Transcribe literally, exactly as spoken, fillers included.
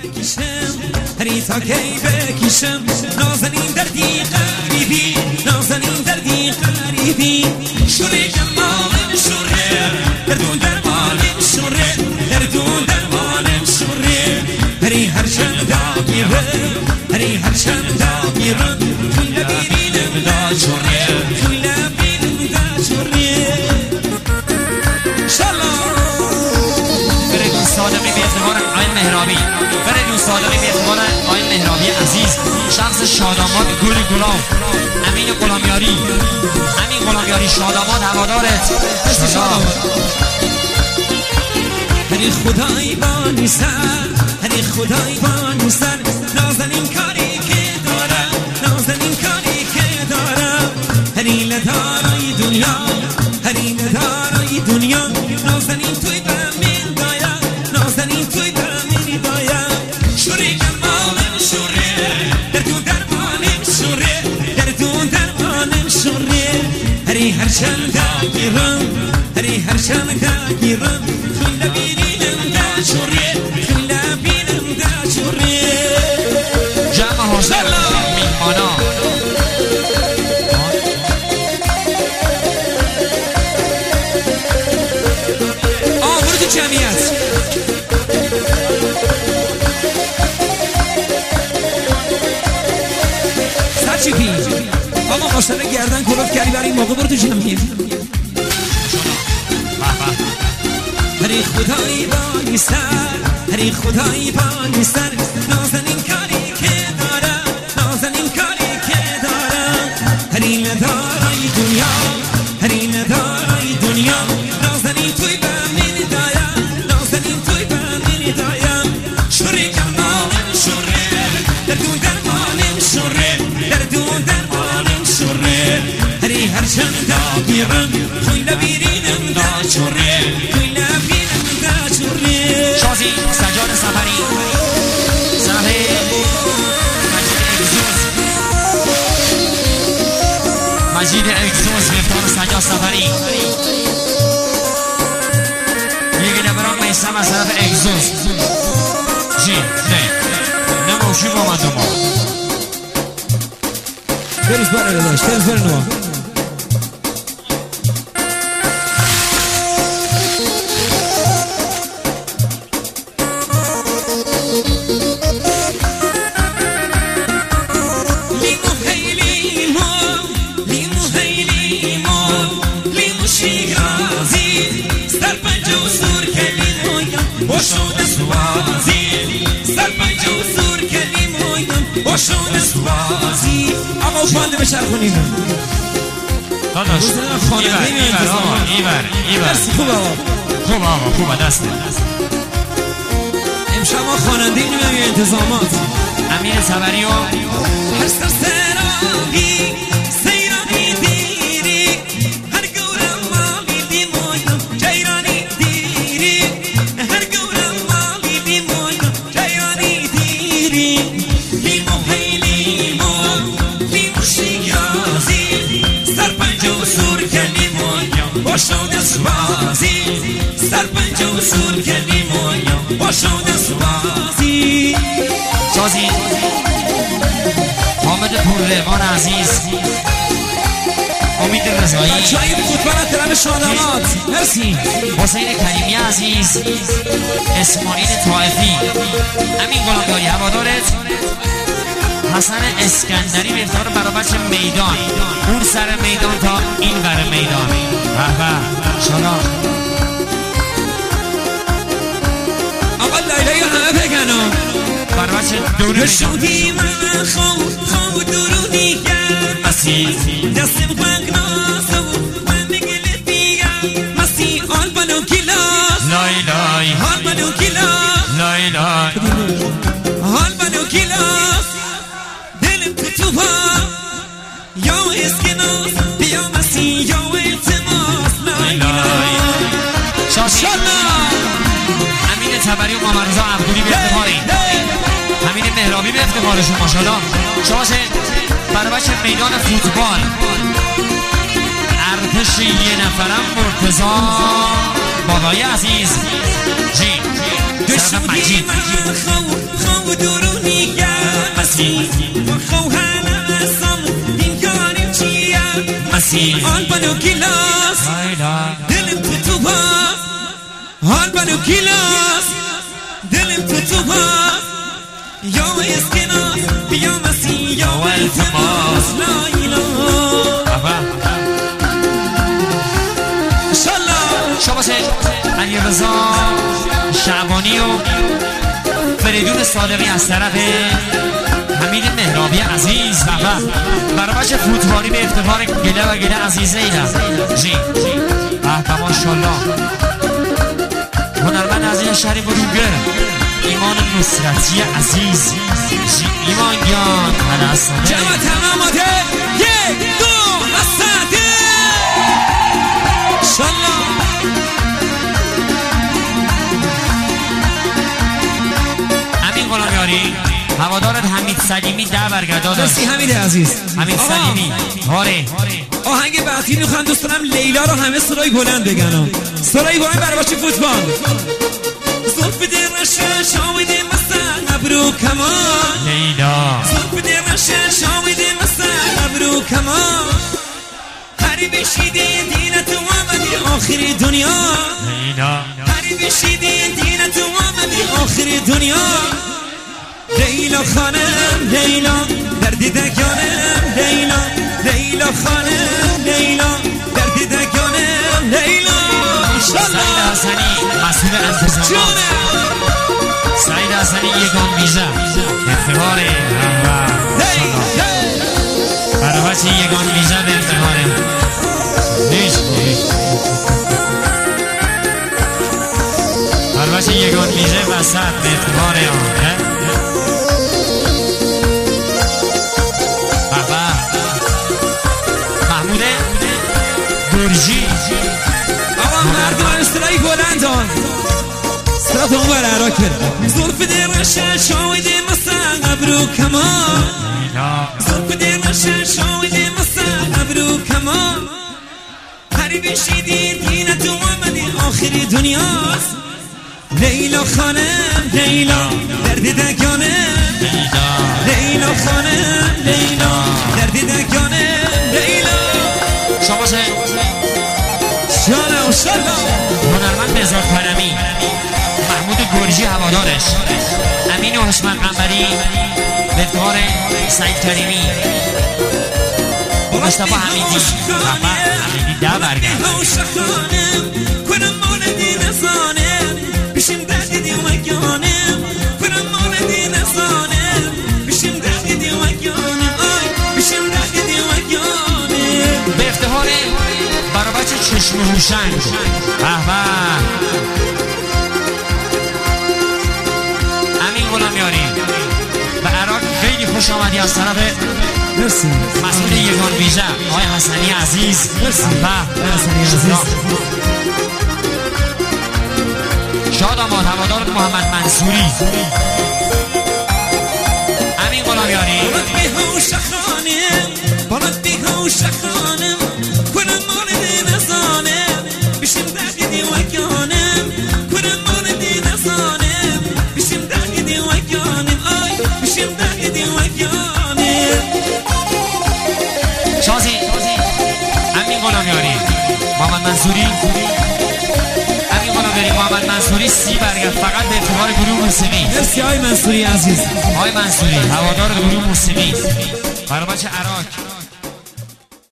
هری تا کی بکشم نازنین دردی غریبی نازنین دردی غریبی شوره جمالم شوره دردون درمانم شوره دردون درمانم شوره هری هر چند داگیرم هری هر چند داگیرم کل بیرینم دا شوره کل بیرینم دا شوره شالله بردون صادقی به اعتبار آین مهرابی بردون صادقی به اعتبار آین مهرابی عزیز شخص شادامات گل گلاب امین غلامیاری امین غلامیاری شادامات هوادارت شادامات هری خدای بانی سر هری خدای بانی سر نازنین کاری که دارم نازنین کاری که دارم هری لدارای دنیا هری لدارای دنیا نازنین توی بمین دایم نازنین توی بمین دایم شوری جمالم شوره دردون درمانم شوره دردون درمانم شوره هری هر چند داگیرم هری هر چند داگیرم کل بیرینم دا شوره کل بیرینم دا شوره جمع حاضر میهمانا آورد جمعیت سرچی پی آقا ماشتره گردن کلوف کردی برای این موقع برو تو جمعیت هری خدایی بانی سر هری خدایی بانی سر نازنین کاری که دارم نازنین کاری که دارم هری ندارای دنیا هری ندارای دنیا نازنین توی بمین دایم نازنین توی بمین دایم شوری جمالم شوره دردون درمانم شوره دردون درمانم شوره هری هر چند داگیرم کل بیرینم دا شوره کل بیرینم دا شوره شازی سجاد سفری صحبه مجید اگزوز مجید اگزوز مفتان سجاد سفری یکی نبران میسم از طرف اگزوز جی نه نموشی با من دوما بریز بره داشت بریز بره نوا باشون سوازی سرپنج و سور کلیم اویم باشون سوازی آقا فانده بچرخونیم داداش ایور ایور آقا ایور ایور خوب آقا خوب آقا خوب دسته امشب ما خواننده اینو میگه انتظامات امیر صبری و هر سر سراغی سیرانی دیری هر گورم مالی دیمویم جیرانی دیری هر گورم مالی دیمویم جیرانی دیری لیمو هی لیمو لیمو شیرازی سرپنج و سور کلیمویم باشون سوازی سرپنج و سور کلیمویم باشون سوازی شازی حامد پورروان عزیز امید رضایی بچه‌های فوتبال طرف شادامات مرسی حسین کریمی عزیز اسماعیل طائفی امین غلامیاری هوادارت حسن اسکندری مفتار برابر میدان اون سر میدان تا این ور میدان به به شادام آقا لیلای همه بگنم برابر دوری شدی من خود خود درودی کرد مسیح دستم قناس و من گل دیگر مسیح آل بلو کلاس لای لای آل بلو کلاس لای لای آل بلو کلاس دلم تو تو با یا اسکناس بیا مسیح یا التماس لای لای شاشالا امین تبری و مامرزا عبدولی به افتخاری امین مهرابی به افتخارشون ماشاءالله شاشه برای بچه میدان فوتبال ارتش یه نفرم مرتضا بابای عزیز جی سرف مجید عزیز آن بنو گیلاس دلم تو تو با آن بنو گیلاس دلم تو تو با یا اسکناس بیا مسیح یا التماس لا ایلا شما علی رضا شعبانی و فریدون صادقی از طرف حمید مهرابی عزیز و برای بچه فوتبالی به افتخار گله و گله عزیزه اینا جی به ماشالله هنرمند عزیز شریف و روگر ایمان نصرتی عزیز جی ایمان گیان حدستانه جمع تماماته یک دو و سده شالله امین غلامیاری هوادارت حمید سلیمی ده برگرده داشت. دستی حمید عزیز حمید سلیمی آره آهنگ بعدی میخوام دوست دارم لیلا رو همه سرای بلند بگن سرای بلند برای بچه فوتبال زلف درش شاوید مثلا ابرو کمان لیلا زلف درش شاوید مثلا ابرو کمان هری بشیدی دینت و آمدی آخری دنیا لیلا هری بشیدی دینت و آمدی آخری دنیا لیلا خانم لیلا در دیدگانم لیلا لیلا خانم لیلا در دیدگانم لیلا سعید حسنی مسئول انتظامات سعید حسنی یگان ویژه افتخار برای بچه یگان ویژه به افتخاره نیش برای بچه یگان ویژه وسط به افتخاره محمود گرجی آقا مردم استرایی بلند آن سرات اون بر عراق برد زلف درش شاوید مثلا ابرو کمان زلف درش شاوید مثلا ابرو کمان هری بشیدی دینت و آمدی آخری دنیاست لیلا خانم لیلا در دیدگانم لیلا خانم لیلا در دیدگانم لیلا شما چه؟ شالا و شالا هنرمند بهزاد کرمی محمود گرجی هوادارش امین و حشمت قنبری به افتخار سعید کریمی مصطفی حمیدی حمیدی ده برگرد کنم مولدی نزانم بشیم دردی و گانم کنم مولدی نزانم بشیم دردی و گانم آی بشیم دردی و گانم به افتخار برای بچه چشم هوشنگ احبه امین غلامیاری به عراق خیلی خوش آمدی از طرف مرسی مسئول یگان ویژه آقای حسنی عزیز مرسی حسنی عزیز شاد آماد هوادار محمد منصوری امین غلامیاری بارد بیهوش خانم بارد بیهوش خانم کنم مولدی نزانم بشیم دردی و گانم کنم مولدی نزانم بشیم دردی و گانم آی بشیم دردی و گانم شازی امین غلامیاری محمد منصوری امین غلامیاری محمد منصوری سی برگرد فقط به افتخار گروه موسیقی مرسی آی منصوری عزیز آقای منصوری هوادار گروه موسیقی برای بچه عراق